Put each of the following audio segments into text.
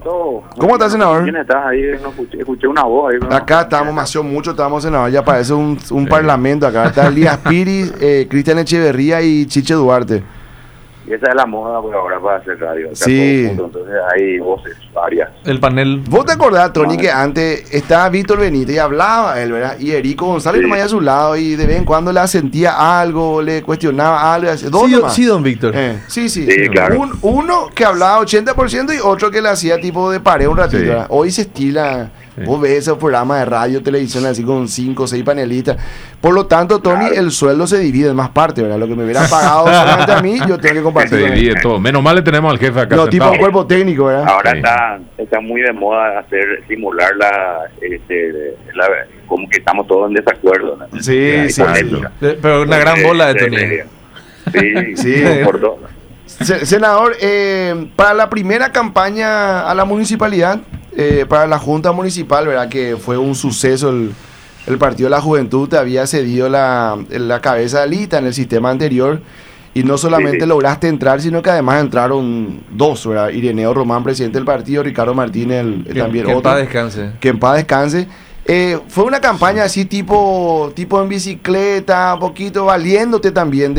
todo. ¿Cómo estás, senador? ¿Quién estás ahí? No escuché una voz ahí. Acá estamos, mucho estábamos, senador, ya parece un parlamento acá. Está Elías Piris, Cristian Echeverría y Chiche Duarte. Y esa es la moda por ahora para hacer radio. Acá Sí. todo junto, entonces hay voces varias. El panel. ¿Vos te acordás, Tony, que antes estaba Víctor Benítez y hablaba él, ¿verdad? Y Erico González Sí. nomás a su lado y de vez en cuando le asentía algo, le cuestionaba algo. Sí, don Víctor. Sí. Sí, claro. Uno que hablaba 80% y otro que le hacía tipo de pared un ratito. Sí. ¿Verdad? Hoy se estila. Sí. Vos ves esos programas de radio, televisión así con 5 o 6 panelistas. Por lo tanto, Tony, Claro. el sueldo se divide en más partes, ¿verdad? Lo que me hubiera pagado solamente a mí, yo tengo que compartir. Se divide todo. Menos mal le tenemos al jefe acá No, tipo sentado. un cuerpo técnico, ¿verdad? Ahora Sí. está muy de moda simular como que estamos todos en desacuerdo, ¿no? Sí, Hay sí, polémica. Pero una gran bola de Tony. Sí, Sí. por todo. Senador, para la primera campaña a la municipalidad, para la Junta Municipal, ¿verdad? Que fue un suceso el Partido de la Juventud, te había cedido la cabeza de lista en el sistema anterior y no solamente Sí. lograste entrar, sino que además entraron dos, ¿verdad? Ireneo Román, presidente del partido, Ricardo Martínez, también Que en otro. paz descanse. Que en paz descanse. Fue una campaña así tipo en bicicleta, un poquito valiéndote también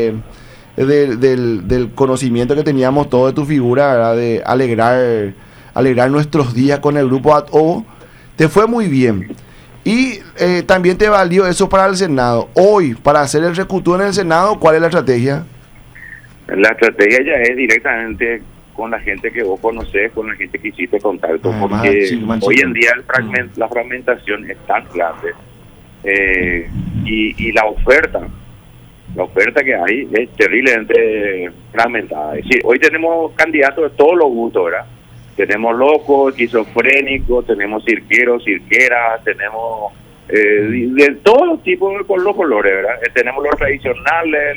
del conocimiento que teníamos todo de tu figura, ¿verdad? De alegrar nuestros días con el grupo ATO. Te fue muy bien. Y también te valió eso para el Senado. Hoy, para hacer el recutú en el Senado, ¿cuál es la estrategia? La estrategia ya es directamente con la gente que vos conocés, con la gente que hiciste contacto, porque hoy en día la fragmentación es tan grande y la oferta que hay es terriblemente fragmentada. Es decir, hoy tenemos candidatos de todos los gustos, ¿verdad? Tenemos locos, esquizofrénicos, tenemos cirqueros, cirqueras, tenemos de todos los tipos, con los colores, ¿verdad? Tenemos los tradicionales,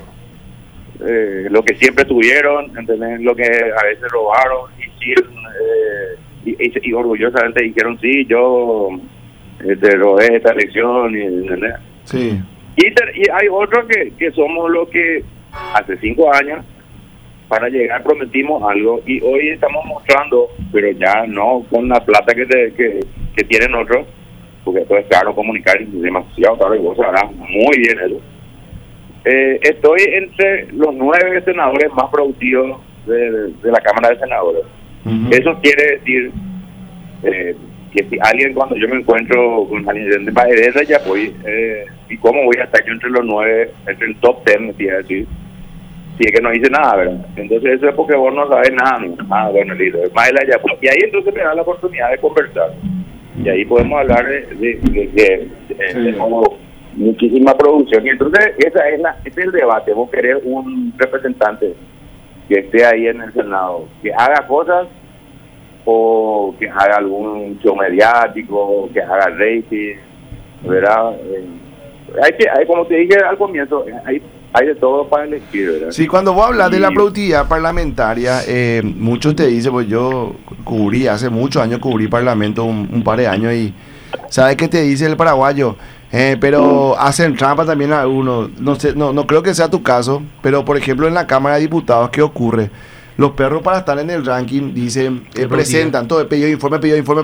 lo que siempre tuvieron, ¿entendés? Lo que a veces robaron, hicieron, y orgullosamente dijeron, sí, yo te robé esta elección, ¿entendés? Sí. Y hay otros que somos los que hace 5 años para llegar prometimos algo y hoy estamos mostrando, pero ya no con la plata que tienen otros, porque esto es caro comunicar, es demasiado caro y vos sabrás muy bien eso. Estoy entre los 9 senadores más productivos de la Cámara de Senadores. Uh-huh. Eso quiere decir que si alguien, cuando yo me encuentro con alguien de Baedesa, ya voy, y cómo voy a estar yo entre los 9, entre el top 10, me quiere decir, si es que no hice nada, ¿verdad? Entonces eso es porque vos no sabes nada, ¿no? Ah, bueno, listo, y ahí entonces me da la oportunidad de conversar, y ahí podemos hablar de muchísima producción, y entonces ese es el debate. Vos querés un representante que esté ahí en el Senado, que haga cosas o que haga algún show mediático, que haga rating, ¿verdad? Hay, como te dije al comienzo, hay de todo para elegir, ¿verdad? Sí, cuando vos hablas de la productividad parlamentaria, muchos te dicen, pues yo hace muchos años cubrí parlamento, un par de años, y ¿sabes qué te dice el paraguayo? Pero hacen trampa también a algunos. No sé, no creo que sea tu caso, pero por ejemplo en la Cámara de Diputados, ¿qué ocurre? Los perros, para estar en el ranking, dicen, presentan todo, pedido informe.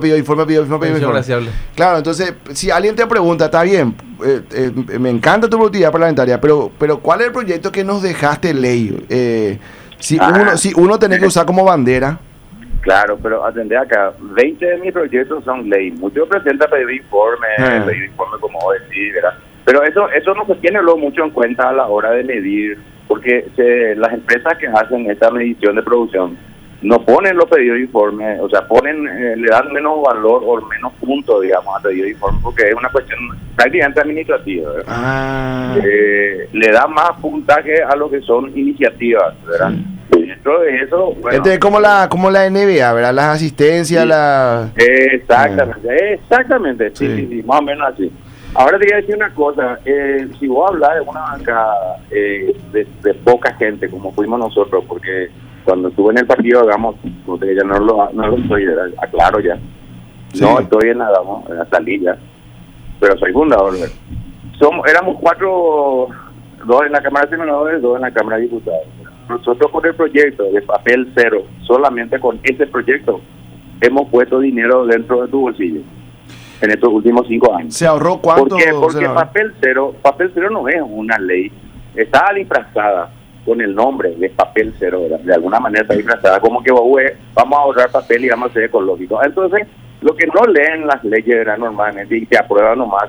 Claro, entonces, si alguien te pregunta, está bien, me encanta tu productividad parlamentaria, pero ¿cuál es el proyecto que nos dejaste ley? Si uno tiene que usar como bandera. Claro, pero atendé acá, 20 de mis proyectos son ley. Muchos presentan pedido informe como vos decís, ¿verdad? Pero eso no se tiene luego mucho en cuenta a la hora de medir, porque las empresas que hacen esta medición de producción no ponen los pedidos de informe, o sea, le dan menos valor o menos puntos, digamos, al pedido de informe, porque es una cuestión prácticamente administrativa, ¿verdad? Le dan más puntaje a lo que son iniciativas, ¿verdad? Y dentro de eso, bueno, Este es como la NBA, ¿verdad? Las asistencias, sí. Exactamente, sí, más o menos así. Ahora te voy a decir una cosa, si vos hablas de una bancada de poca gente, como fuimos nosotros, porque cuando estuve en el partido, digamos, ya no lo estoy, aclaro ya, sí. No estoy en la salida, pero soy fundador. Éramos 4, 2 en la Cámara de Senadores, 2 en la Cámara de Diputados. Nosotros con el proyecto de papel cero, solamente con ese proyecto, hemos puesto dinero dentro de tu bolsillo en estos últimos 5 años. ¿Se ahorró cuánto? Porque papel cero no es una ley, está disfrazada con el nombre de papel cero, ¿verdad? De alguna manera está disfrazada como que vamos a ahorrar papel y vamos a ser ecológicos. Entonces, lo que no leen las leyes, ¿verdad? Normalmente, y se aprueban nomás,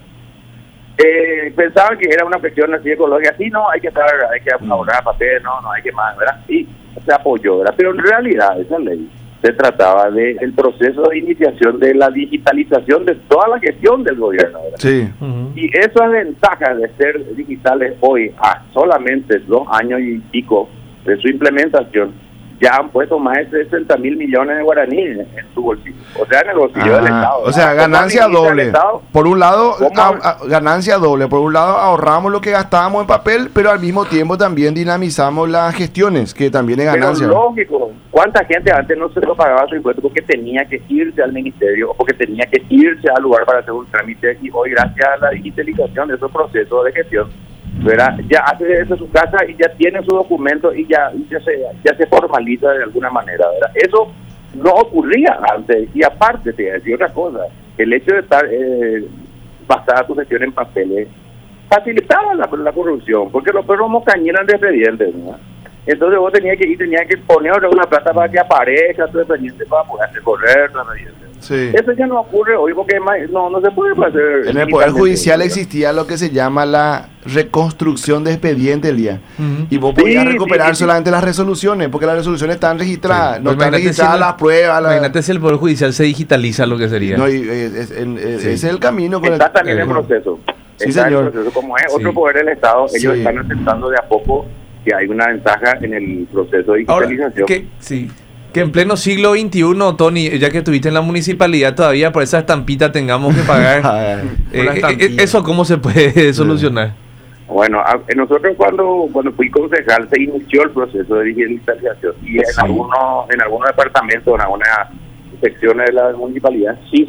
pensaban que era una cuestión así ecológica, sí, no, hay que ahorrar papel, no hay que más, ¿verdad? Y se apoyó, ¿verdad? Pero en realidad esa ley se trataba del proceso de iniciación de la digitalización de toda la gestión del gobierno, ¿verdad? Sí. Y esas ventajas de ser digitales hoy, a solamente 2 años y pico de su implementación, ya han puesto más de 60.000 millones de guaraníes en su bolsillo. O sea, en el bolsillo del Estado. O sea, ganancia doble. Por un lado, ganancia doble. Por un lado, ahorramos lo que gastábamos en papel, pero al mismo tiempo también dinamizamos las gestiones, que también es ganancia. Pero lógico, ¿cuánta gente antes no se lo pagaba su impuesto porque tenía que irse al ministerio o porque tenía que irse al lugar para hacer un trámite? Y hoy, gracias a la digitalización de esos procesos de gestión, ¿verdad? Ya hace eso en su casa y ya tiene su documento y ya se formaliza de alguna manera, ¿verdad? Eso no ocurría antes. Y aparte, te voy a decir otra cosa, el hecho de estar basada tu gestión en papeles facilitaba la corrupción, porque los perros mocañeran de expedientes, ¿no? Entonces vos tenías que poner una plata para que aparezca tu expediente para poder correr tu expediente. Sí. Eso ya no ocurre hoy porque no se puede hacer. En el Poder Judicial existía lo que se llama la reconstrucción de expediente, Elías. Y vos podías recuperar solamente las resoluciones, porque las resoluciones están registradas, no están registradas las pruebas. Imagínate si el Poder Judicial se digitaliza, lo que sería. No, ese es el camino. Está también en proceso. Sí, señor. En proceso. Como es otro poder del Estado, ellos están aceptando de a poco que hay una ventaja en el proceso de digitalización. Ahora, que en pleno siglo XXI, Tony, ya que estuviste en la municipalidad, todavía por esa estampita tengamos que pagar. ¿Eso cómo se puede solucionar? Bueno, nosotros cuando fui concejal se inició el proceso de digitalización y en algunos departamentos, en algunas secciones de la municipalidad, sí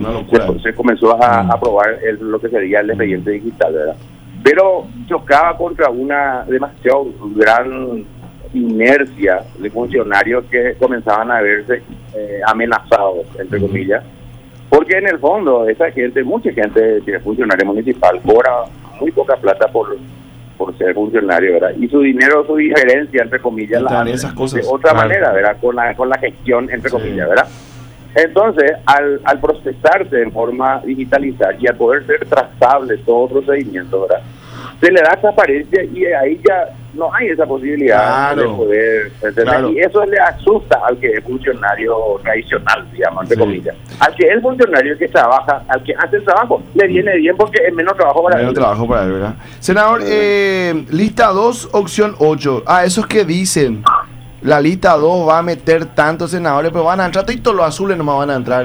se comenzó a aprobar lo que sería el expediente digital, ¿verdad? Pero chocaba contra una demasiado gran inercia de funcionarios que comenzaban a verse amenazados, entre comillas, porque en el fondo mucha gente que es funcionario municipal cobra muy poca plata por ser funcionario, ¿verdad? Y su dinero, su diferencia, entre comillas, esas cosas, de otra manera, ¿verdad? Con la gestión, entre comillas, ¿verdad? Entonces, al procesarse en forma digitalizada y al poder ser trazable todo procedimiento, ¿verdad?, se le da transparencia y ahí ya no hay esa posibilidad de poder entender. Y eso le asusta al que es funcionario tradicional, digamos, entre comillas. Al que es funcionario que trabaja, al que hace el trabajo, le viene bien porque es menos trabajo para él. ¿Verdad? Senador, lista 2, opción 8. Esos que dicen, la lista 2 va a meter tantos senadores, pero van a entrar, todos los azules nomás van a entrar.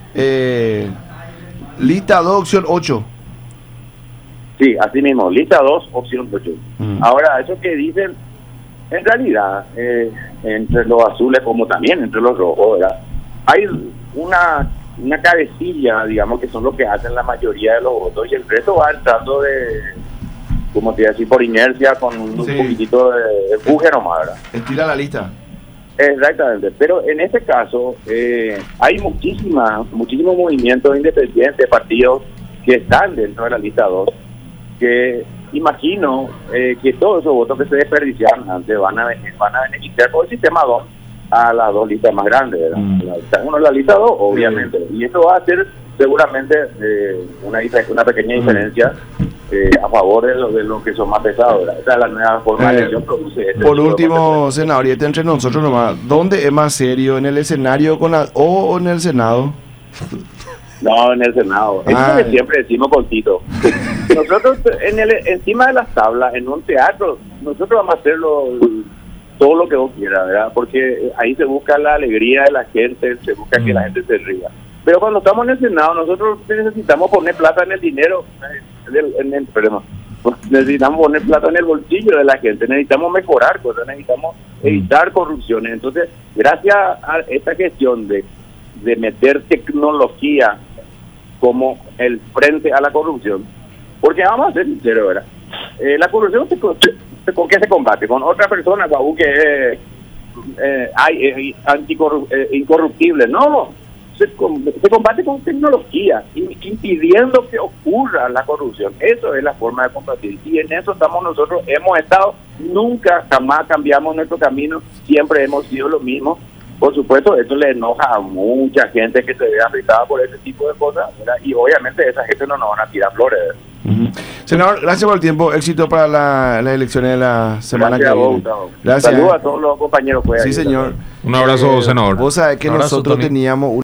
Lista 2, opción 8. Sí, así mismo, lista 2, opción 8. Ahora, eso que dicen, en realidad, entre los azules como también entre los rojos, ¿verdad?, hay una cabecilla, digamos, que son los que hacen la mayoría de los votos y el resto va entrando como te decía, por inercia, con un poquitito de empuje nomás, ¿verdad? Estira la lista. Exactamente, pero en este caso hay muchísimos movimientos independientes, partidos que están dentro de la lista 2, que imagino que todos esos votos que se desperdiciaron antes van a beneficiar por el sistema 2 a las dos listas más grandes, ¿verdad? Uno es la lista 2, obviamente, y esto va a ser seguramente una pequeña diferencia a favor de los que son más pesados, ¿verdad? Esa es la nueva forma de elección. Por último, senador, y entre nosotros nomás, ¿dónde es más serio? ¿En el escenario o en el Senado? No, en el Senado. Es lo que siempre decimos con Tito. Nosotros, encima de las tablas, en un teatro, nosotros vamos a hacer todo lo que vos quieras, ¿verdad? Porque ahí se busca la alegría de la gente, se busca que la gente se ría. Pero cuando estamos en el Senado, nosotros necesitamos poner plata en el dinero, necesitamos poner plata en el bolsillo de la gente, necesitamos mejorar cosas, necesitamos evitar corrupciones. Entonces, gracias a esta gestión de meter tecnología como el frente a la corrupción, porque vamos a ser sinceros, ¿verdad? La corrupción ¿con qué se combate? Con otra persona, que hay incorruptible. No, se combate con tecnología, impidiendo que ocurra la corrupción. Eso es la forma de combatir. Y en eso estamos nosotros, hemos estado, nunca, jamás cambiamos nuestro camino, siempre hemos sido lo mismo. Por supuesto, esto le enoja a mucha gente que se ve afectada por ese tipo de cosas, ¿verdad? Y obviamente esa gente no nos van a tirar flores. Senador, gracias por el tiempo. Éxito para las elecciones de la semana que viene. Gracias. Saludos a todos los compañeros. Sí, señor. Un abrazo, senador. Vos sabés que nosotros teníamos